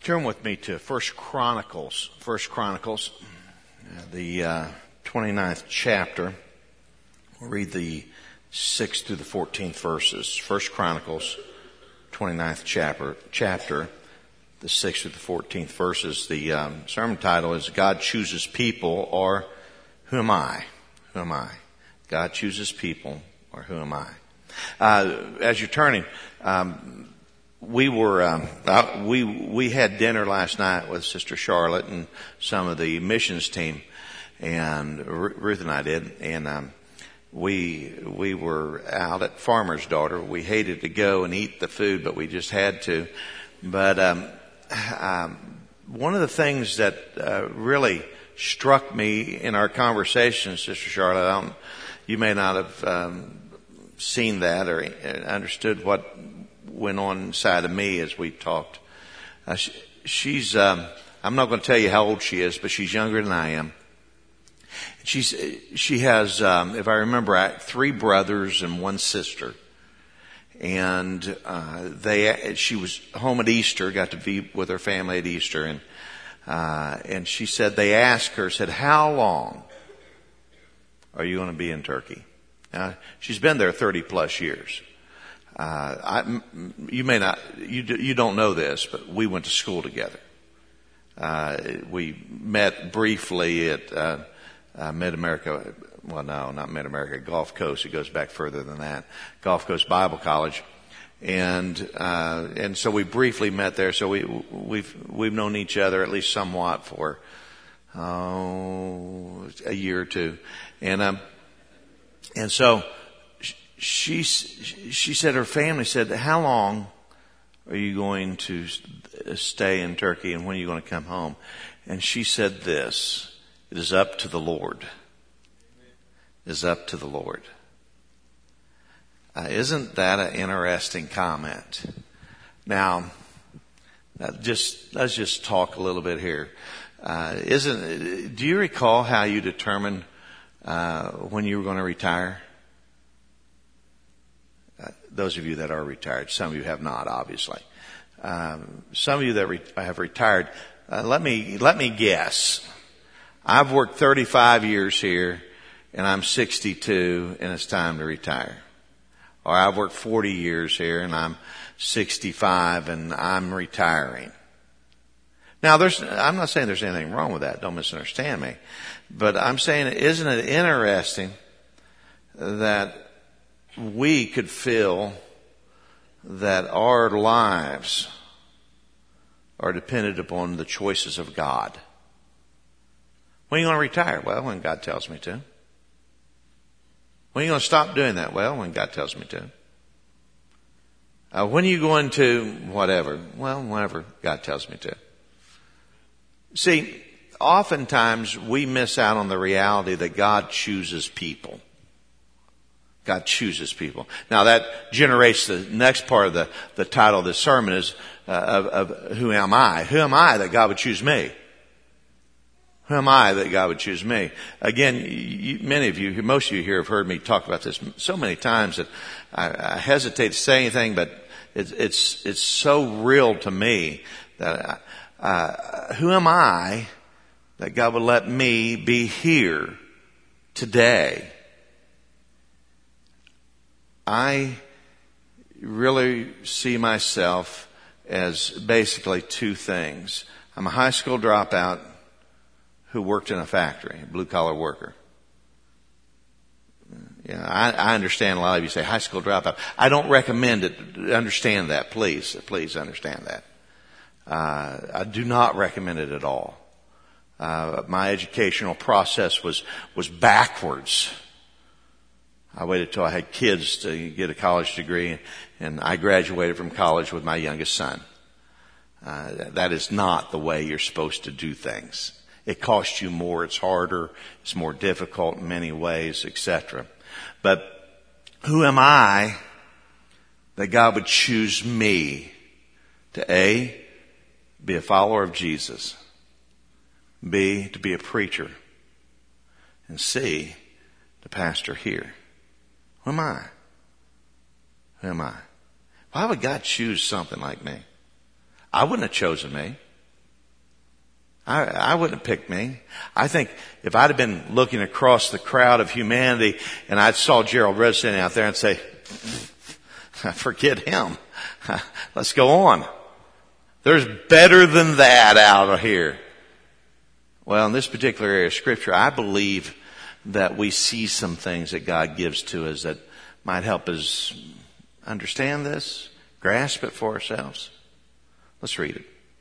Turn with me to First Chronicles, the 29th chapter. We'll read the 6th through the 14th verses. First Chronicles, 29th chapter, the 6th through the 14th verses. The sermon title is God Chooses People, or Who Am I? Who am I? God chooses people, or who am I? As you're turning, we had dinner last night with Sister Charlotte and some of the missions team, and Ruth and I did, and we were out at Farmer's Daughter. We hated to go and eat the food, but we just had to. But one of the things that really struck me in our conversation, Sister Charlotte, you may not have seen that or understood what went on inside of me as we talked. She's I'm not going to tell you how old she is, but she's younger than I am. She has, if I remember right, 3 brothers and 1 sister. And she was home at Easter, got to be with her family at Easter, and she said they asked her, said, "How long are you going to be in Turkey?" She's been there 30 plus years. You don't know this, but we went to school together. We met briefly at Mid-America. Well, no, not Mid-America. Gulf Coast. It goes back further than that. Gulf Coast Bible College, and so we briefly met there. So we've known each other at least somewhat for a year or two, and so she said her family said, "How long are you going to stay in Turkey, and when are you going to come home?" And she said this: "It is up to the Lord. It is up to the Lord." Isn't that an interesting comment? Now, let's just talk a little bit here. Do you recall how you determined when you were going to retire? Those of you that are retired, some of you have not, obviously. Some of you that have retired, let me guess. I've worked 35 years here, and I'm 62, and it's time to retire. Or I've worked 40 years here, and I'm 65, and I'm retiring. Now, I'm not saying there's anything wrong with that. Don't misunderstand me. But I'm saying, isn't it interesting that we could feel that our lives are dependent upon the choices of God? When are you going to retire? Well, when God tells me to. When are you going to stop doing that? Well, when God tells me to. When are you going to whatever? Well, whenever God tells me to. See, oftentimes we miss out on the reality that God chooses people. God chooses people. Now that generates the next part of the title of this sermon is of who am I? Who am I that God would choose me? Who am I that God would choose me? Again, most of you here have heard me talk about this so many times that I hesitate to say anything, but it's so real to me that who am I that God would let me be here today? I really see myself as basically 2 things. I'm a high school dropout who worked in a factory, a blue-collar worker. Yeah, I understand a lot of you say high school dropout. I don't recommend it. Understand that, please. Please understand that. I do not recommend it at all. My educational process was backwards. I waited till I had kids to get a college degree, and I graduated from college with my youngest son. That is not the way you're supposed to do things. It costs you more, it's harder, it's more difficult in many ways, etc. But who am I that God would choose me to A, be a follower of Jesus, B, to be a preacher, and C, to pastor here? Who am I? Who am I? Why would God choose something like me? I wouldn't have chosen me. I wouldn't have picked me. I think if I'd have been looking across the crowd of humanity and I saw Gerald Rhodes standing out there and say, forget him. Let's go on. There's better than that out here. Well, in this particular area of Scripture, I believe that we see some things that God gives to us that might help us understand this, grasp it for ourselves. Let's read it.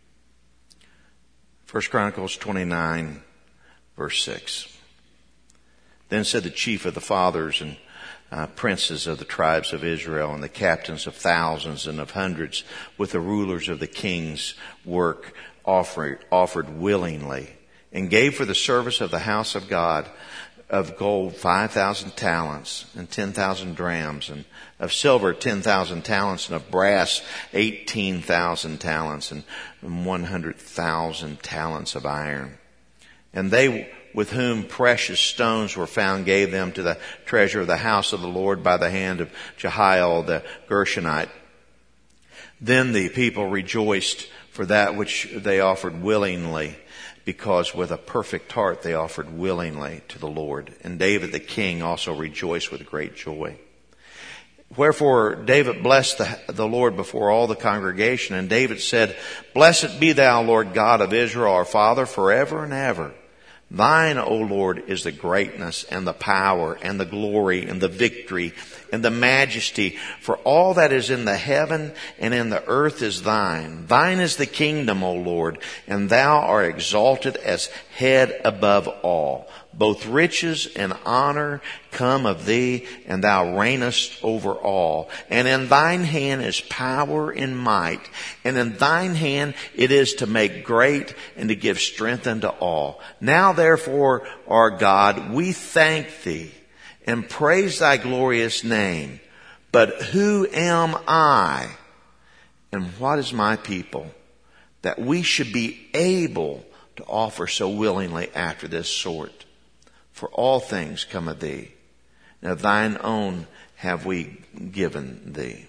1 Chronicles 29, verse 6. Then said the chief of the fathers and princes of the tribes of Israel and the captains of thousands and of hundreds with the rulers of the king's work offered willingly, and gave for the service of the house of God of gold 5,000 talents and 10,000 drams, and of silver 10,000 talents, and of brass 18,000 talents, and 100,000 talents of iron. And they with whom precious stones were found gave them to the treasure of the house of the Lord by the hand of Jehiel the Gershonite. Then the people rejoiced for that which they offered willingly, because with a perfect heart they offered willingly to the Lord. And David the king also rejoiced with great joy. Wherefore David blessed the Lord before all the congregation. And David said, Blessed be thou, Lord God of Israel, our Father, forever and ever. Thine, O Lord, is the greatness and the power and the glory and the victory and the majesty, for all that is in the heaven and in the earth is thine. Thine is the kingdom, O Lord, and thou art exalted as head above all. Both riches and honor come of thee, and thou reignest over all. And in thine hand is power and might, and in thine hand it is to make great and to give strength unto all. Now therefore, our God, we thank thee and praise thy glorious name. But who am I, and what is my people, that we should be able to offer so willingly after this sort? For all things come of thee, and of thine own have we given thee.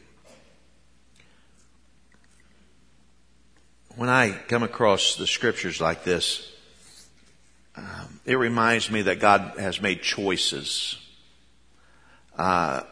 When I come across the scriptures like this, it reminds me that God has made choices. God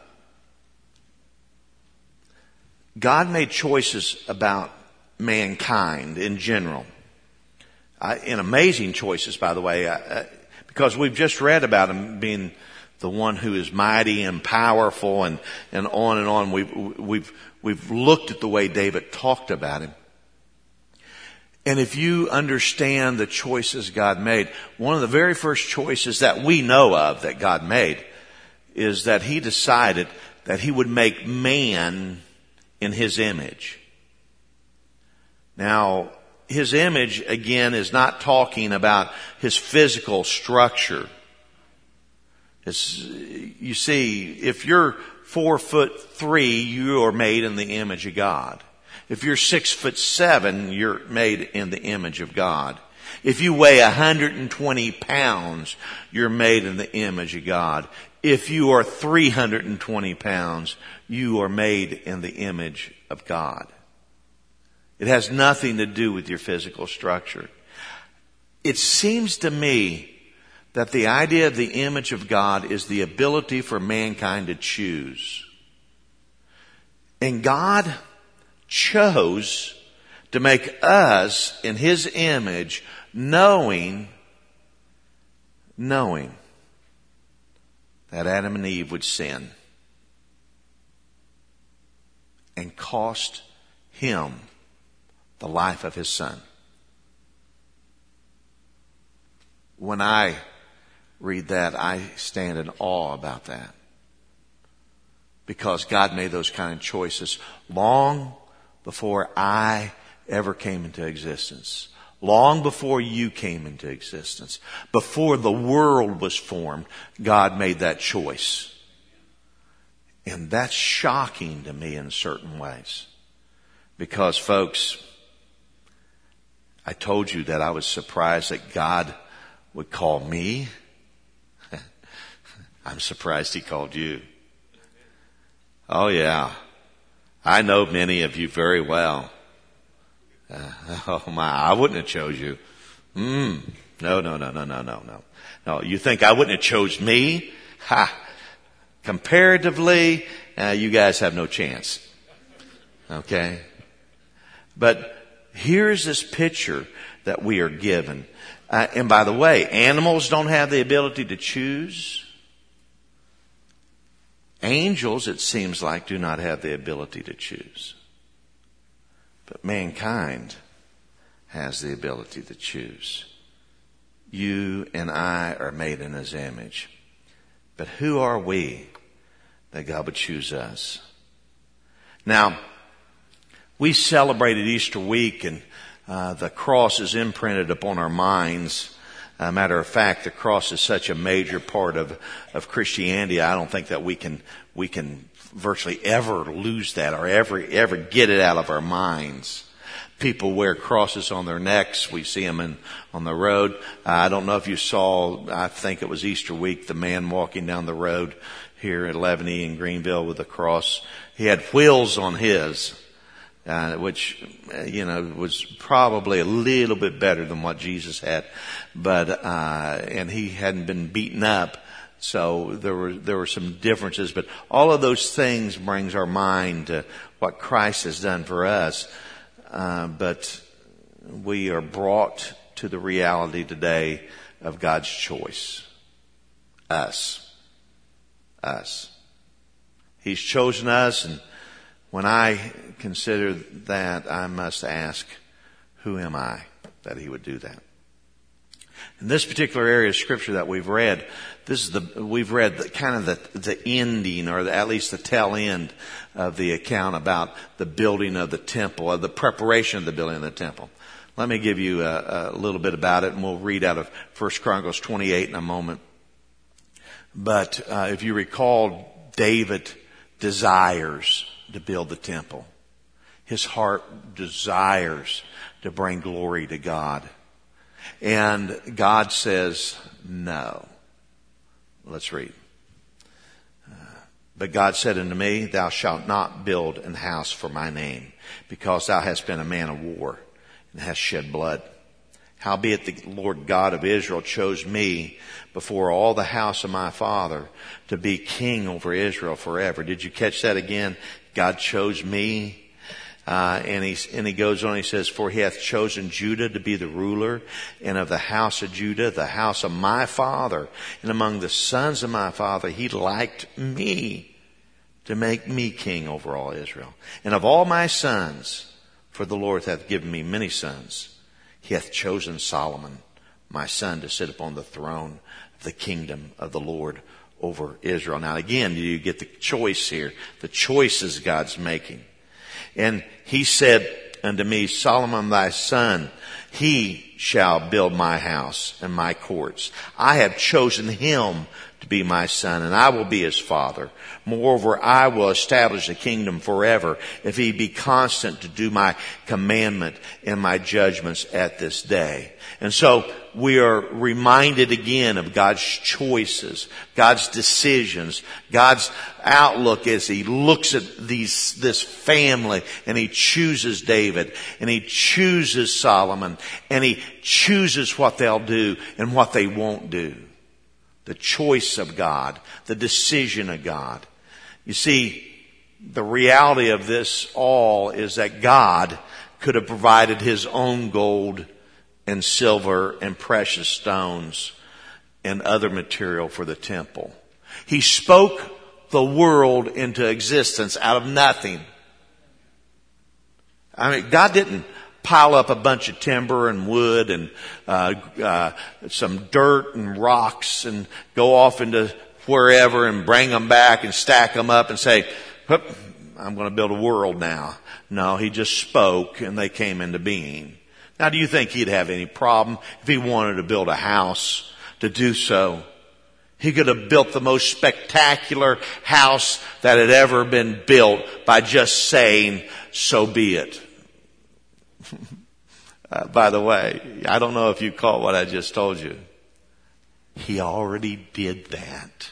made choices about mankind in general. And amazing choices, by the way, because we've just read about him being the one who is mighty and powerful and on and on. We've looked at the way David talked about him. And if you understand the choices God made, one of the very first choices that we know of that God made is that he decided that he would make man in his image. Now, his image, again, is not talking about his physical structure. You see, if you're 4'3", you are made in the image of God. If you're 6'7", you're made in the image of God. If you weigh 120 pounds, you're made in the image of God. If you are 320 pounds, you are made in the image of God. It has nothing to do with your physical structure. It seems to me that the idea of the image of God is the ability for mankind to choose. And God chose to make us in his image, knowing that Adam and Eve would sin and cost him the life of his son. When I read that, I stand in awe about that. Because God made those kind of choices long before I ever came into existence. Long before you came into existence. Before the world was formed, God made that choice. And that's shocking to me in certain ways. Because, folks, I told you that I was surprised that God would call me. I'm surprised he called you. Oh yeah. I know many of you very well. Oh my, I wouldn't have chose you. No. No, you think I wouldn't have chose me? Ha! Comparatively, you guys have no chance. Okay? But here's this picture that we are given. And by the way, animals don't have the ability to choose. Angels, it seems like, do not have the ability to choose. But mankind has the ability to choose. You and I are made in His image. But who are we that God would choose us? Now, we celebrated Easter week, and the cross is imprinted upon our minds. Matter of fact, the cross is such a major part of Christianity. I don't think that we can virtually ever lose that or ever get it out of our minds. People wear crosses on their necks. We see them on the road. I don't know if you saw, I think it was Easter week, the man walking down the road here at Leaveney in Greenville with a cross. He had wheels on his, which, was probably a little bit better than what Jesus had. But, and he hadn't been beaten up. So there were some differences, but all of those things brings our mind to what Christ has done for us. But we are brought to the reality today of God's choice. Us. He's chosen us, and when I consider that, I must ask, who am I that He would do that? In this particular area of Scripture that we've read, we've read the ending, or at least the tail end of the account about the building of the temple, or the preparation of the building of the temple. Let me give you a little bit about it, and we'll read out of 1 Chronicles 28 in a moment. But if you recall, David desires to build the temple. His heart desires to bring glory to God. And God says, no. Let's read. But God said unto me, thou shalt not build an house for my name, because thou hast been a man of war, and hast shed blood. Howbeit the Lord God of Israel chose me before all the house of my father to be king over Israel forever. Did you catch that again? God chose me. And he goes on, he says, for He hath chosen Judah to be the ruler, and of the house of Judah, the house of my father, and among the sons of my father, He liked me to make me king over all Israel. And of all my sons, for the Lord hath given me many sons, He hath chosen Solomon, my son, to sit upon the throne of the kingdom of the Lord over Israel. Now again, you get the choice here. The choices God's making. And He said unto me, Solomon thy son, he shall build my house and my courts. I have chosen him to be my son, and I will be his father. Moreover, I will establish the kingdom forever, if he be constant to do my commandment and my judgments at this day. And so we are reminded again of God's choices, God's decisions, God's outlook as He looks at this family, and He chooses David, and He chooses Solomon, and He chooses what they'll do and what they won't do. The choice of God, the decision of God. You see, the reality of this all is that God could have provided His own gold and silver and precious stones and other material for the temple. He spoke the world into existence out of nothing. I mean, God didn't pile up a bunch of timber and wood and some dirt and rocks and go off into wherever and bring them back and stack them up and say, I'm going to build a world now. No, He just spoke and they came into being. Now, do you think He'd have any problem if He wanted to build a house to do so? He could have built the most spectacular house that had ever been built by just saying, so be it. By the way, I don't know if you caught what I just told you. He already did that.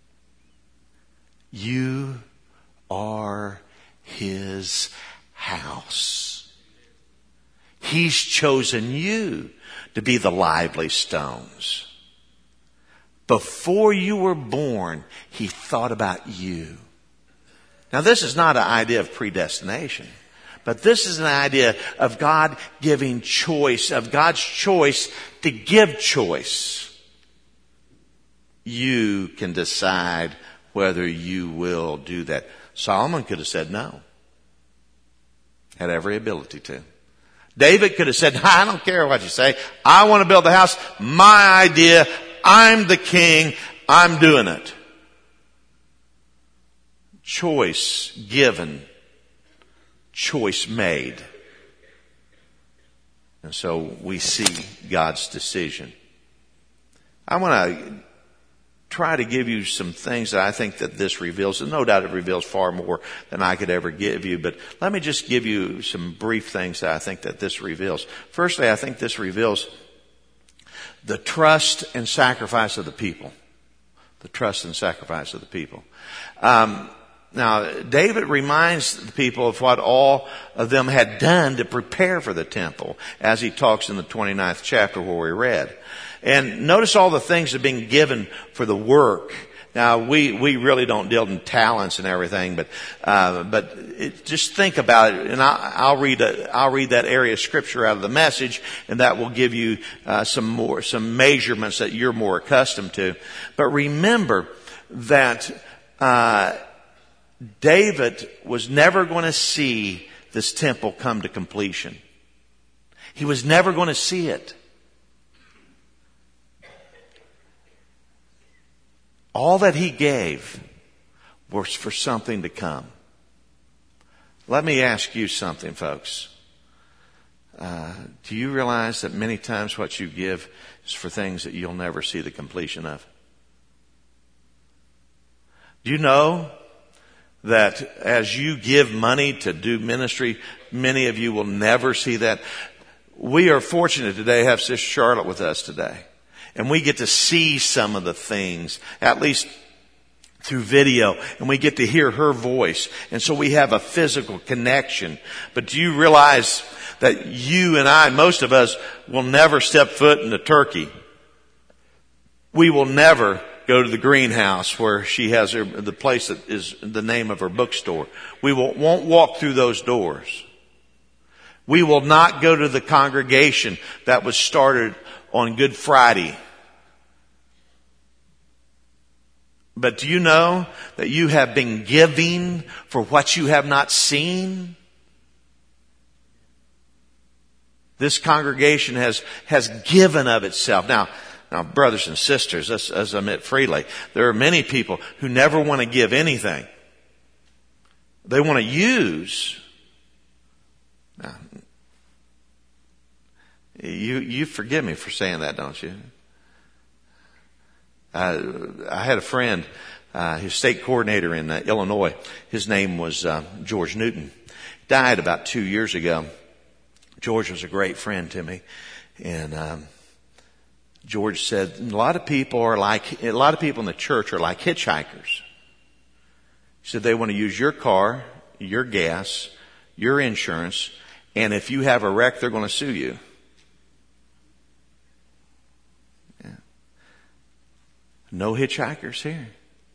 You are His house. He's chosen you to be the lively stones. Before you were born, He thought about you. Now, this is not an idea of predestination, but this is an idea of God giving choice, of God's choice to give choice. You can decide whether you will do that. Solomon could have said no. Had every ability to. David could have said, I don't care what you say. I want to build the house. My idea. I'm the king. I'm doing it. Choice given. Choice made. And so we see God's decision. I want to try to give you some things that I think that this reveals. And no doubt it reveals far more than I could ever give you. But let me just give you some brief things that I think that this reveals. Firstly, I think this reveals the trust and sacrifice of the people. The trust and sacrifice of the people. Now, David reminds the people of what all of them had done to prepare for the temple, as he talks in the 29th chapter where we read. And notice all the things that have been given for the work. Now, we really don't deal in talents and everything, but just think about it. And I'll read that area of scripture out of the Message, and that will give you some measurements that you're more accustomed to. But remember that David was never going to see this temple come to completion. He was never going to see it. All that he gave was for something to come. Let me ask you something, folks. Do you realize that many times what you give is for things that you'll never see the completion of? Do you know that as you give money to do ministry, many of you will never see that? We are fortunate today to have Sister Charlotte with us today. And we get to see some of the things, at least through video, and we get to hear her voice. And so we have a physical connection. But do you realize that you and I, most of us, will never step foot in Turkey? We will never go to the greenhouse where she has the place that is the name of her bookstore. We won't walk through those doors. We will not go to the congregation that was started on Good Friday. But do you know that you have been giving for what you have not seen? This congregation has given of itself. Now, brothers and sisters, as I admit freely, there are many people who never want to give anything. They want to use. Now, you forgive me for saying that, don't you? I had a friend, his state coordinator in Illinois. His name was George Newton. Died about 2 years ago. George was a great friend to me, and George said a lot of people in the church are like hitchhikers. He said they want to use your car, your gas, your insurance, and if you have a wreck, they're going to sue you. No hitchhikers here.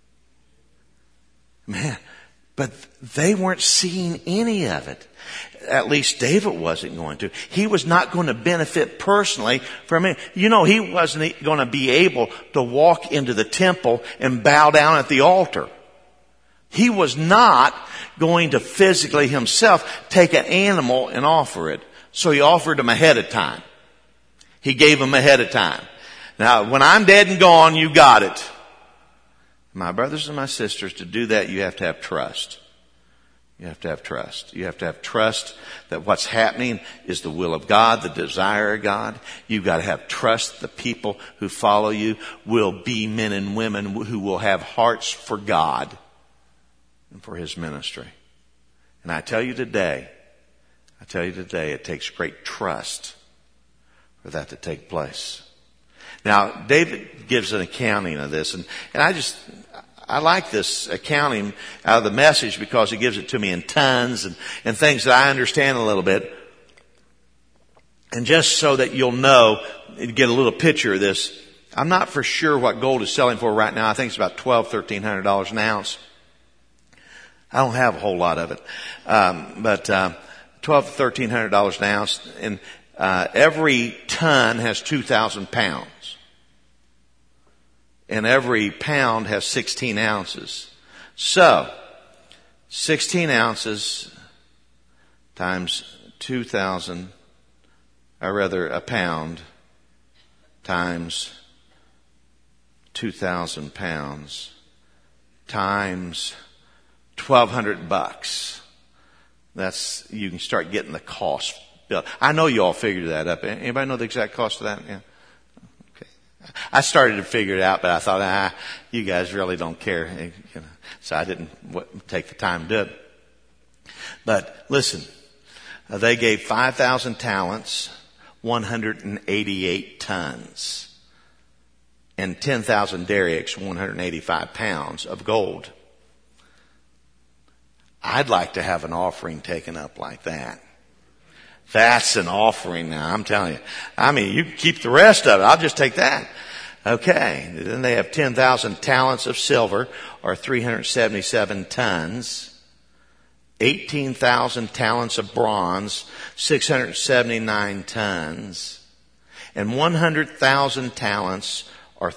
Man, but they weren't seeing any of it. At least David wasn't going to. He was not going to benefit personally from it. You know, he wasn't going to be able to walk into the temple and bow down at the altar. He was not going to physically himself take an animal and offer it. So he offered him ahead of time. He gave him ahead of time. Now, when I'm dead and gone, you got it. My brothers and my sisters, to do that, you have to have trust. You have to have trust. You have to have trust that what's happening is the will of God, the desire of God. You've got to have trust the people who follow you will be men and women who will have hearts for God and for His ministry. And I tell you today, it takes great trust for that to take place. Now, David gives an accounting of this, and I like this accounting out of the Message because he gives it to me in tons and things that I understand a little bit. And just so that you'll know, get a little picture of this, I'm not for sure what gold is selling for right now. I think it's about $1,200-$1,300 an ounce. I don't have a whole lot of it. But $1,200 to $1,300 an ounce. And every ton has 2,000 pounds. And every pound has 16 ounces. So, 16 ounces times 2,000, or rather a pound, times 2,000 pounds, times $1,200. That's, you can start getting the cost bill. I know you all figured that up. Anybody know the exact cost of that? Yeah. Okay. I started to figure it out, but I thought, you guys really don't care. So I didn't take the time to do it. But listen, they gave 5,000 talents, 188 tons, and 10,000 derricks, 185 pounds of gold. I'd like to have an offering taken up like that. That's an offering now, I'm telling you. I mean, you can keep the rest of it. I'll just take that. Okay. Then they have 10,000 talents of silver, or 377 tons. 18,000 talents of bronze, 679 tons. And 100,000 talents, or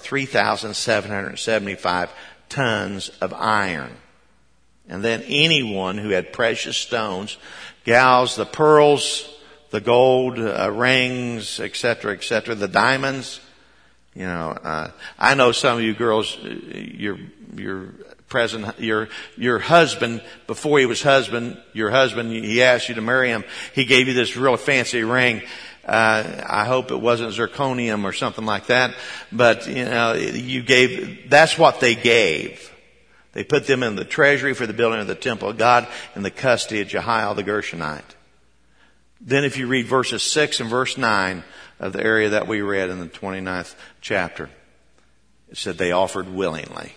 3,775 tons of iron. And then anyone who had precious stones, gals, the pearls, the gold, rings, etc., the diamonds. You know, I know some of you girls, your husband, before he was your husband, he asked you to marry him. He gave you this real fancy ring. I hope it wasn't zirconium or something like that. But, you know, that's what they gave. They put them in the treasury for the building of the temple of God in the custody of Jehiel the Gershonite. Then if you read verses 6 and verse 9 of the area that we read in the 29th chapter, it said they offered willingly.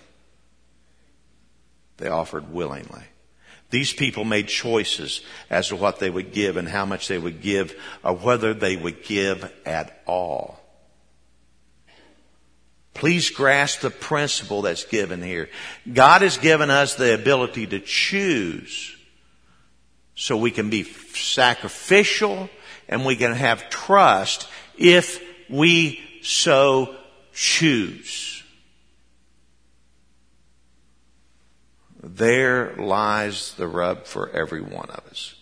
They offered willingly. These people made choices as to what they would give and how much they would give, or whether they would give at all. Please grasp the principle that's given here. God has given us the ability to choose, so we can be sacrificial and we can have trust if we so choose. There lies the rub for every one of us.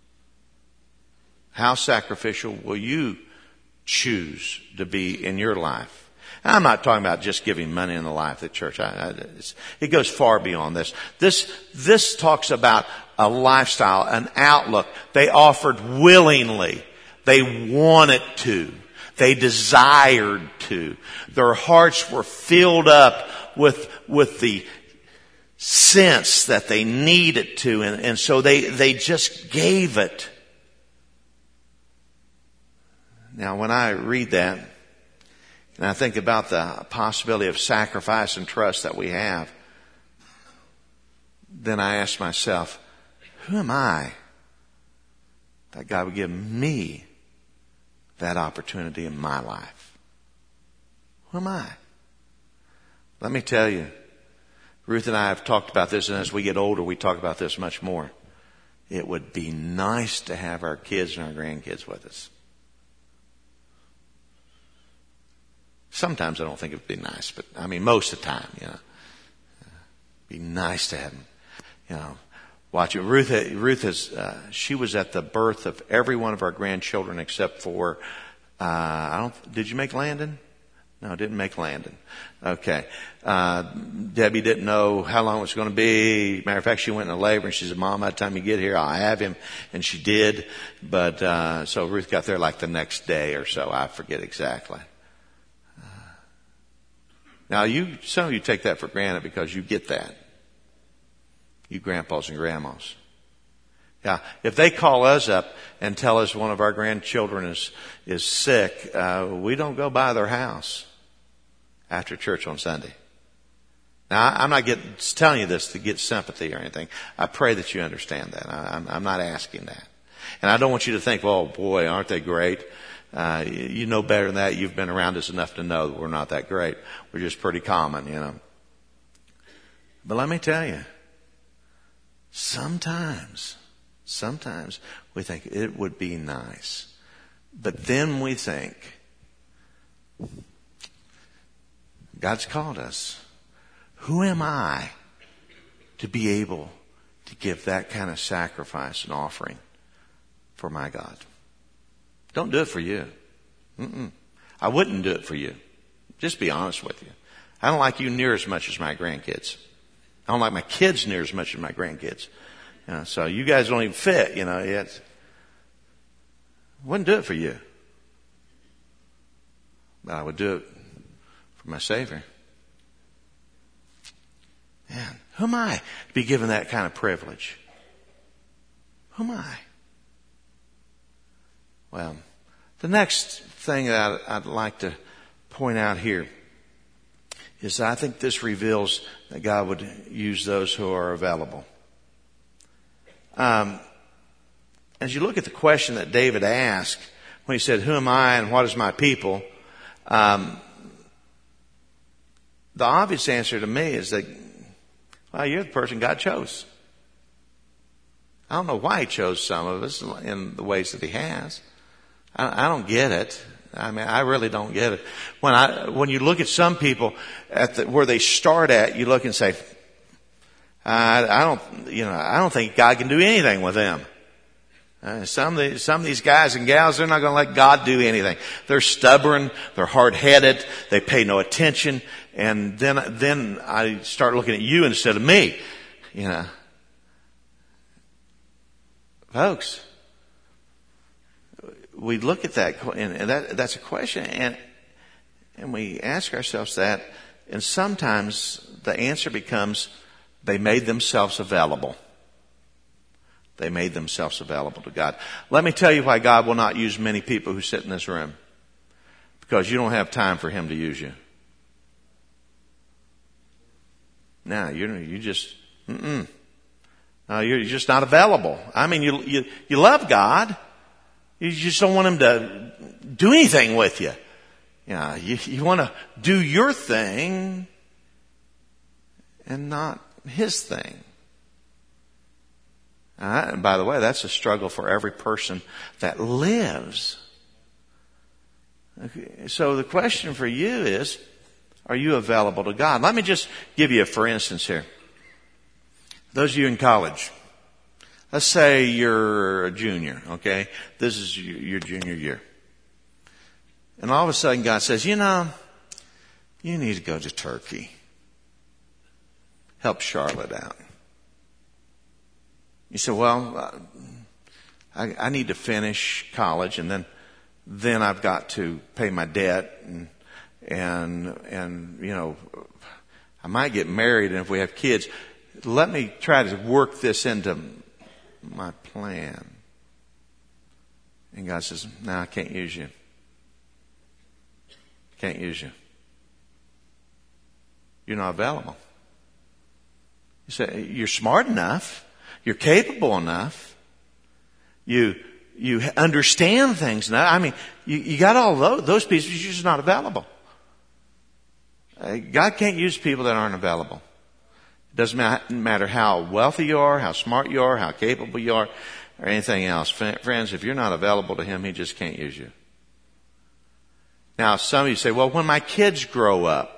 How sacrificial will you choose to be in your life? I'm not talking about just giving money in the life of the church. It goes far beyond this. This talks about a lifestyle, an outlook. They offered willingly. They wanted to. They desired to. Their hearts were filled up with the sense that they needed to, and so they just gave it. Now, when I read that, and I think about the possibility of sacrifice and trust that we have, then I ask myself, who am I that God would give me that opportunity in my life? Who am I? Let me tell you, Ruth and I have talked about this, and as we get older, we talk about this much more. It would be nice to have our kids and our grandkids with us. Sometimes I don't think it would be nice, but I mean, most of the time, you know, it'd be nice to have them, you know, watch it. Ruth has, she was at the birth of every one of our grandchildren except for, did you make Landon? No, I didn't make Landon. Okay. Debbie didn't know how long it was going to be. Matter of fact, she went into labor and she said, Mom, by the time you get here, I'll have him. And she did. But, so Ruth got there like the next day or so. I forget exactly. Now some of you take that for granted because you get that. You grandpas and grandmas. Yeah. If they call us up and tell us one of our grandchildren is sick, we don't go by their house after church on Sunday. Now, I'm not telling you this to get sympathy or anything. I pray that you understand that. I'm not asking that. And I don't want you to think, oh boy, aren't they great? You know better than that. You've been around us enough to know that we're not that great. We're just pretty common, you know. But let me tell you, sometimes we think it would be nice. But then we think, God's called us. Who am I to be able to give that kind of sacrifice and offering for my God? Don't do it for you. I wouldn't do it for you. Just be honest with you. I don't like you near as much as my grandkids. I don't like my kids near as much as my grandkids. You know, so you guys don't even fit, you know. Yet. Wouldn't do it for you. But I would do it for my Savior. Man, who am I to be given that kind of privilege? Who am I? Well, the next thing that I'd like to point out here is I think this reveals that God would use those who are available. As you look at the question that David asked when he said, who am I and what is my people? The obvious answer to me is that, well, you're the person God chose. I don't know why he chose some of us in the ways that he has. I don't get it. I mean, I really don't get it. When you look at some people where they start at, you look and say, I don't think God can do anything with them. Some of these guys and gals, they're not going to let God do anything. They're stubborn. They're hard-headed. They pay no attention. And then I start looking at you instead of me. You know, folks, we look at that, and that's a question, and we ask ourselves that, and sometimes the answer becomes they made themselves available. They made themselves available to God. Let me tell you why God will not use many people who sit in this room. Because you don't have time for Him to use you. No, you're just not available. I mean, you love God. You just don't want Him to do anything with you. You want to do your thing and not His thing. And by the way, that's a struggle for every person that lives. Okay, so the question for you is, are you available to God? Let me just give you a for instance here. Those of you in college, let's say you're a junior, okay? This is your junior year. And all of a sudden God says, you need to go to Turkey. Help Charlotte out. You say, well, I need to finish college and then I've got to pay my debt and I might get married, and if we have kids, let me try to work this into my plan. And God says, no, I can't use you. Can't use you. You're not available. You say, you're smart enough. You're capable enough. You understand things now. I mean, you got all those pieces. You're just not available. God can't use people that aren't available. It doesn't matter how wealthy you are, how smart you are, how capable you are, or anything else. Friends, if you're not available to Him, He just can't use you. Now, some of you say, well, when my kids grow up,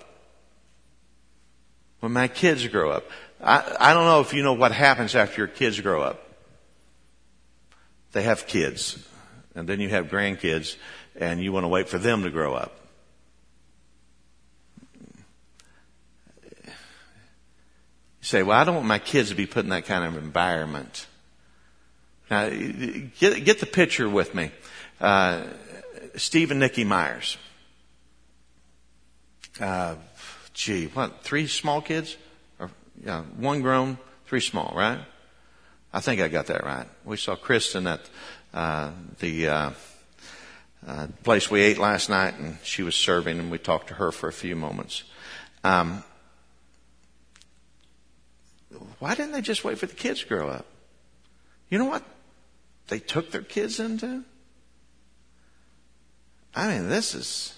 I don't know if you know what happens after your kids grow up. They have kids, and then you have grandkids, and you want to wait for them to grow up. You say, well, I don't want my kids to be put in that kind of environment. Now, get the picture with me. Steve and Nikki Myers. 3 small kids? Yeah, 1 grown, 3 small, right? I think I got that right. We saw Kristen at the place we ate last night, and she was serving, and we talked to her for a few moments. Why didn't they just wait for the kids to grow up? You know what? they took their kids into? I mean, this is,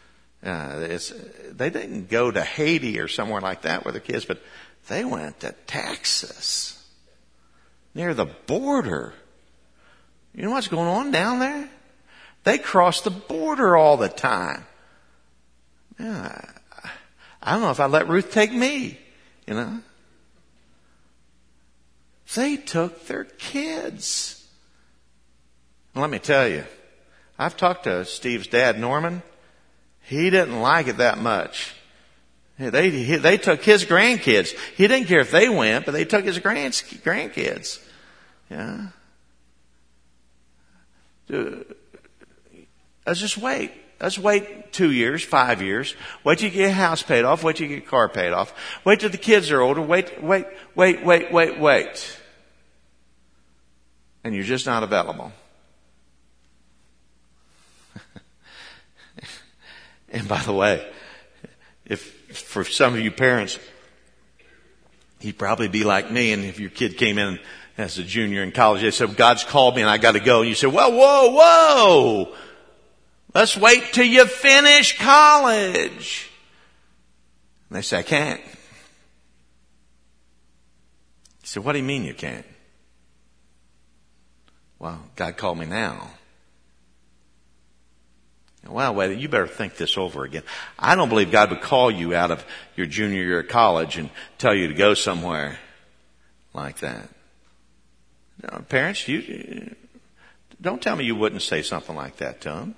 they didn't go to Haiti or somewhere like that with their kids, but they went to Texas, near the border. You know what's going on down there? They cross the border all the time. Yeah, I don't know if I'd let Ruth take me, you know. They took their kids. And let me tell you, I've talked to Steve's dad, Norman. He didn't like it that much. They took his grandkids. He didn't care if they went, but they took his grandkids. Yeah. Let's just wait. Let's wait 2 years, 5 years. Wait till you get your house paid off. Wait till you get your car paid off. Wait till the kids are older. Wait. And you're just not available. And by the way, if for some of you parents, you'd probably be like me, and if your kid came in as a junior in college, they said, God's called me and I got to go. And you said, well, whoa. Let's wait till you finish college. And they say, I can't. You say, what do you mean you can't? Well, God called me now. Well, wait, you better think this over again. I don't believe God would call you out of your junior year of college and tell you to go somewhere like that. No, parents, you don't tell me you wouldn't say something like that to them.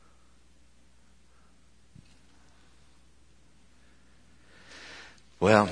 Well,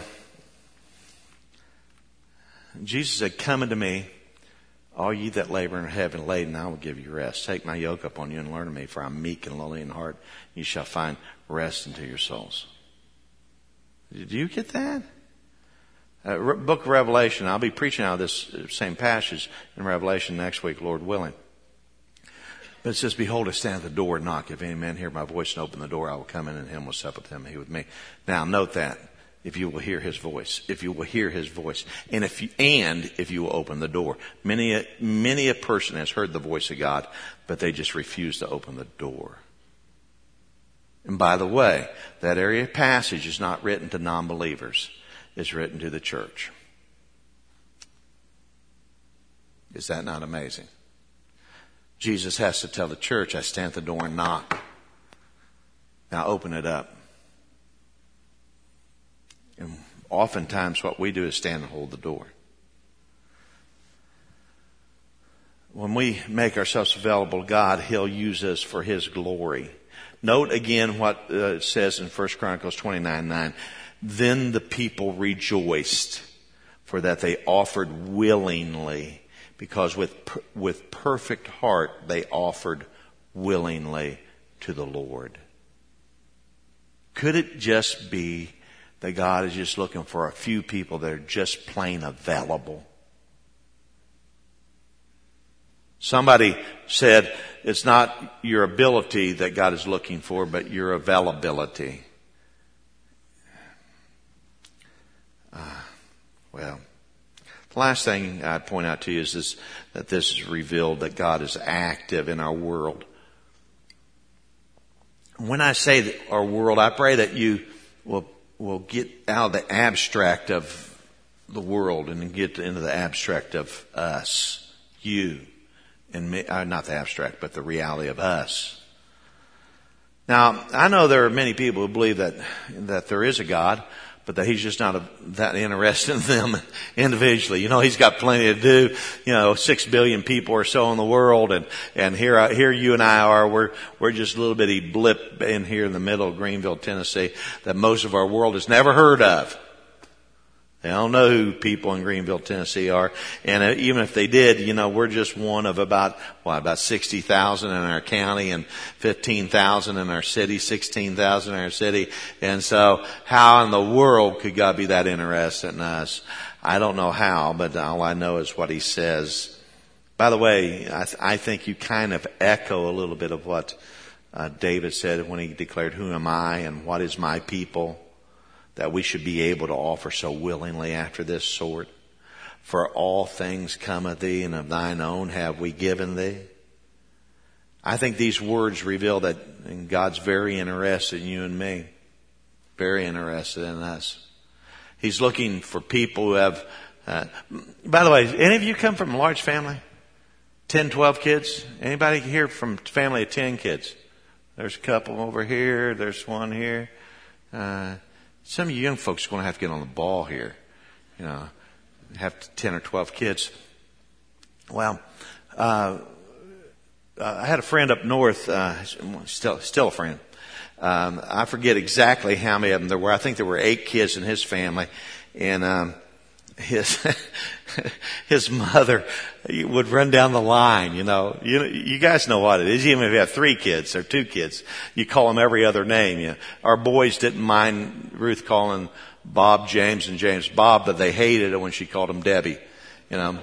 Jesus said, come unto me, all ye that labor and are heavy laden, I will give you rest. Take my yoke upon you and learn of me, for I am meek and lowly in heart. You shall find rest unto your souls. Did you get that? Book of Revelation. I'll be preaching out of this same passage in Revelation next week, Lord willing. But it says, behold, I stand at the door and knock. If any man hear my voice and open the door, I will come in and him will sup with him and he with me. Now note that. If you will hear his voice, if you will hear his voice, and if you will open the door. Many a person has heard the voice of God, but they just refuse to open the door. And by the way, that area of passage is not written to non-believers. It's written to the church. Is that not amazing? Jesus has to tell the church, I stand at the door and knock. Now open it up. And oftentimes what we do is stand and hold the door. When we make ourselves available to God, He'll use us for His glory. Note again what it says in 1 Chronicles 29:9. Then the people rejoiced, for that they offered willingly, because with perfect heart they offered willingly to the Lord. Could it just be that God is just looking for a few people that are just plain available? Somebody said it's not your ability that God is looking for, but your availability. Well, the last thing I'd point out to you is that this is revealed that God is active in our world. When I say that our world, I pray that you will get out of the abstract of the world and get into the abstract of us, you, and me, not the abstract, but the reality of us. Now, I know there are many people who believe that there is a God, but that He's just not that interested in them individually. You know, He's got plenty to do. 6 billion people or so in the world, and here you and I are. We're just a little bitty blip in here in the middle of Greenville, Tennessee, that most of our world has never heard of. They don't know who people in Greenville, Tennessee are. And even if they did, we're just one of about 60,000 in our county and 15,000 in our city, 16,000 in our city. And so how in the world could God be that interested in us? I don't know how, but all I know is what He says. By the way, I think you kind of echo a little bit of what David said when he declared, who am I and what is my people? That we should be able to offer so willingly after this sort. For all things come of thee, and of thine own have we given thee. I think these words reveal that God's very interested in you and me. Very interested in us. He's looking for people who have, by the way, any of you come from a large family? 10, 12 kids? Anybody here from a family of 10 kids? There's a couple over here. There's one here. Some of you young folks are going to have to get on the ball here. Have 10 or 12 kids. Well, I had a friend up north, still a friend. I forget exactly how many of them there were. I think there were 8 kids in his family. And, his mother would run down the line, You guys know what it is. Even if you have 3 kids or 2 kids, you call them every other name. Our boys didn't mind Ruth calling Bob James and James Bob, but they hated it when she called him Debbie, And,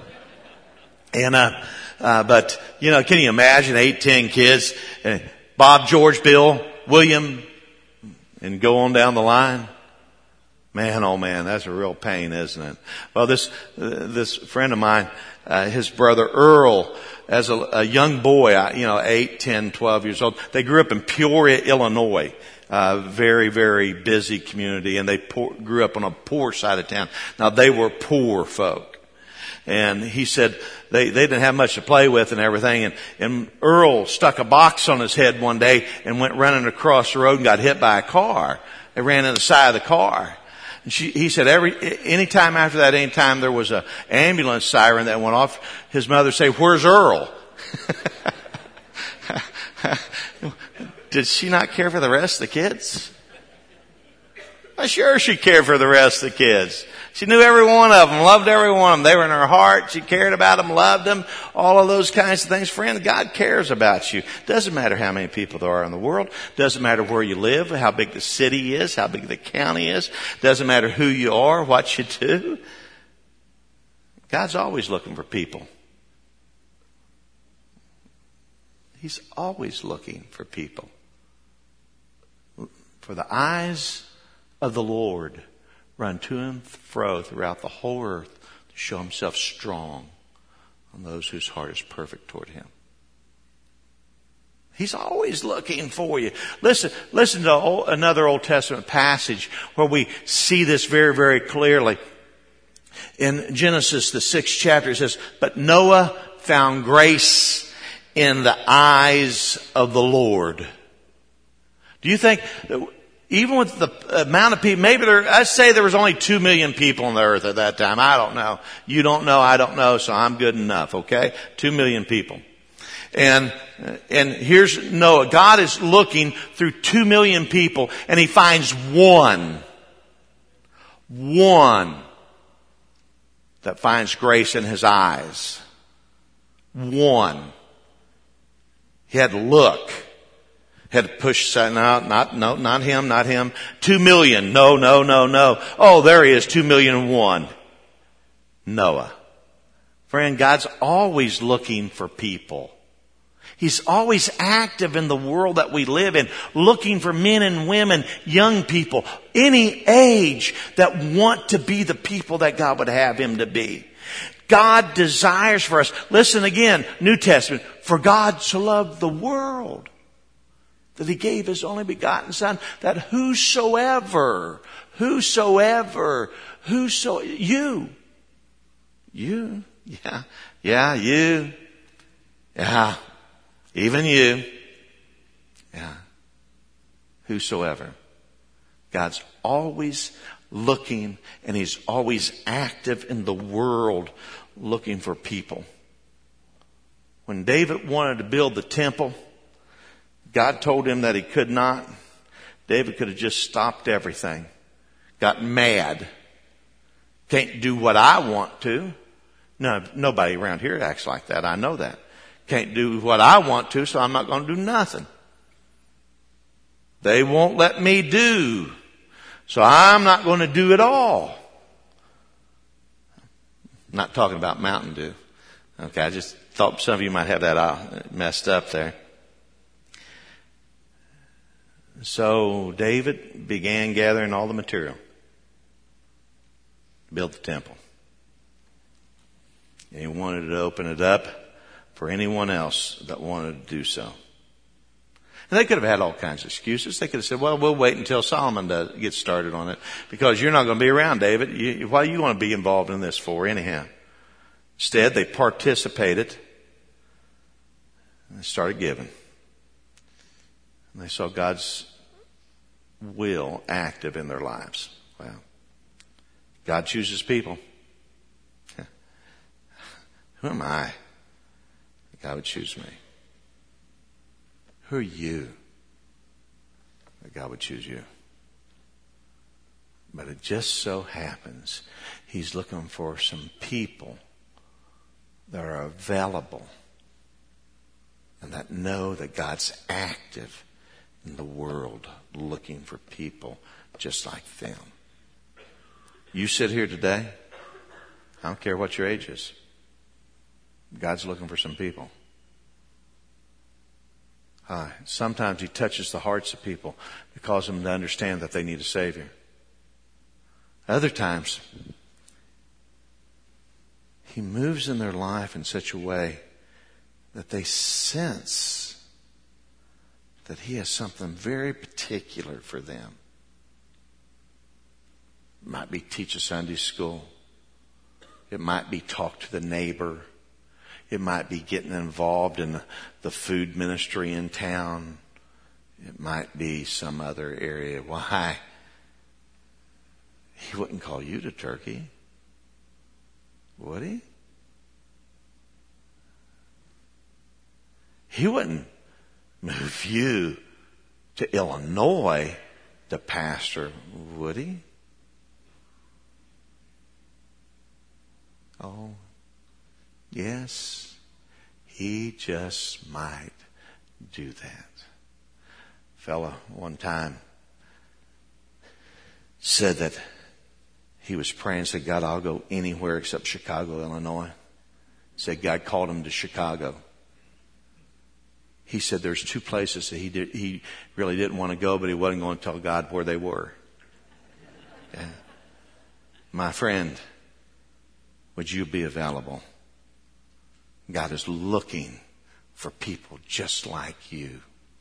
but, can you imagine 8, 10 kids? Bob, George, Bill, William, and go on down the line? Man, oh man, that's a real pain, isn't it? Well, this friend of mine, his brother Earl, as a young boy, 8, 10, 12 years old, they grew up in Peoria, Illinois. Very, very busy community, and they grew up on a poor side of town. Now, they were poor folk. And he said they didn't have much to play with and everything. And Earl stuck a box on his head one day and went running across the road and got hit by a car. They ran in the side of the car. And he said anytime after that, anytime there was a ambulance siren that went off, his mother would say, "Where's Earl?" Did she not care for the rest of the kids? Well, sure she cared for the rest of the kids. She knew every one of them, loved every one of them. They were in her heart. She cared about them, loved them, all of those kinds of things. Friend, God cares about you. Doesn't matter how many people there are in the world. Doesn't matter where you live, how big the city is, how big the county is. Doesn't matter who you are, what you do. God's always looking for people. He's always looking for people. For the eyes of the Lord run to and fro throughout the whole earth to show himself strong on those whose heart is perfect toward him. He's always looking for you. Listen to another Old Testament passage where we see this very, very clearly. In Genesis, the 6th chapter, it says, "But Noah found grace in the eyes of the Lord." Do you think that even with the amount of people, I'd say there was only 2 million people on the earth at that time. I don't know. You don't know. I don't know. So I'm good enough. Okay. 2 million people. And here's Noah. God is looking through 2 million people and he finds one that finds grace in his eyes. One. He had to look. Had to push, not him. 2 million. No. Oh, there he is, 2,000,001. Noah. Friend, God's always looking for people. He's always active in the world that we live in, looking for men and women, young people, any age that want to be the people that God would have him to be. God desires for us. Listen again, New Testament. For God so loved the world that he gave his only begotten Son, that whosoever, you, even you, whosoever. God's always looking and he's always active in the world looking for people. When David wanted to build the temple, God told him that he could not. David could have just stopped everything. Got mad. Can't do what I want to. No, nobody around here acts like that. I know that. Can't do what I want to, so I'm not going to do nothing. They won't let me do, so I'm not going to do it all. I'm not talking about Mountain Dew. Okay, I just thought some of you might have that messed up there. So David began gathering all the material to build the temple. And he wanted to open it up for anyone else that wanted to do so. And they could have had all kinds of excuses. They could have said, well, we'll wait until Solomon gets started on it because you're not going to be around, David. Why do you want to be involved in this for anyhow? Instead, they participated and they started giving. And they saw God's will active in their lives. Well, God chooses people. Who am I that God would choose me? Who are you that God would choose you? But it just so happens He's looking for some people that are available and that know that God's active in the world looking for people just like them. You sit here today, I don't care what your age is. God's looking for some people. Sometimes He touches the hearts of people to cause them to understand that they need a Savior. Other times, He moves in their life in such a way that they sense that He has something very particular for them. It might be teach a Sunday school. It might be talk to the neighbor. It might be getting involved in the food ministry in town. It might be some other area. Why? He wouldn't call you to Turkey, would He? He wouldn't move you to Illinois to pastor, would He? Oh, yes, He just might do that. A fella one time said that he was praying and said, God, I'll go anywhere except Chicago, Illinois. Said God called him to Chicago. He said there's two places that he really didn't want to go, but he wasn't going to tell God where they were. Yeah. My friend, would you be available? God is looking for people just like you.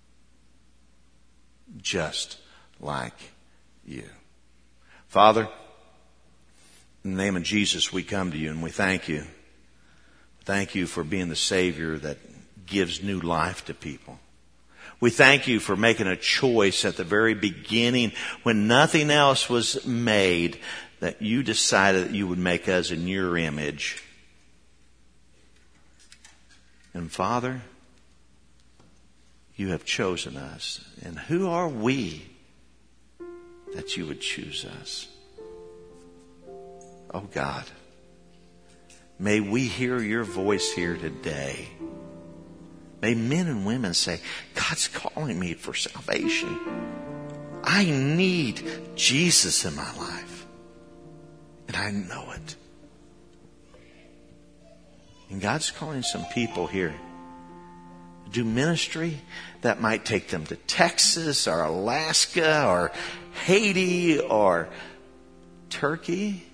Just like you. Father, in the name of Jesus, we come to you and we thank you. Thank you for being the Savior that gives new life to people. We thank you for making a choice at the very beginning when nothing else was made, that you decided that you would make us in your image. And Father, you have chosen us. And who are we that you would choose us? Oh God, may we hear your voice here today. May men and women say, God's calling me for salvation. I need Jesus in my life. And I know it. And God's calling some people here to do ministry that might take them to Texas or Alaska or Haiti or Turkey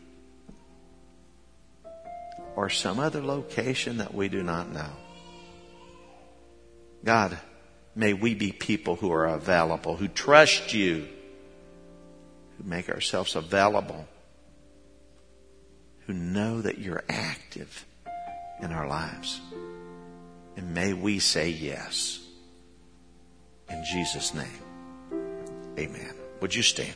or some other location that we do not know. God, may we be people who are available, who trust you, who make ourselves available, who know that you're active in our lives. And may we say yes. In Jesus' name, amen. Would you stand?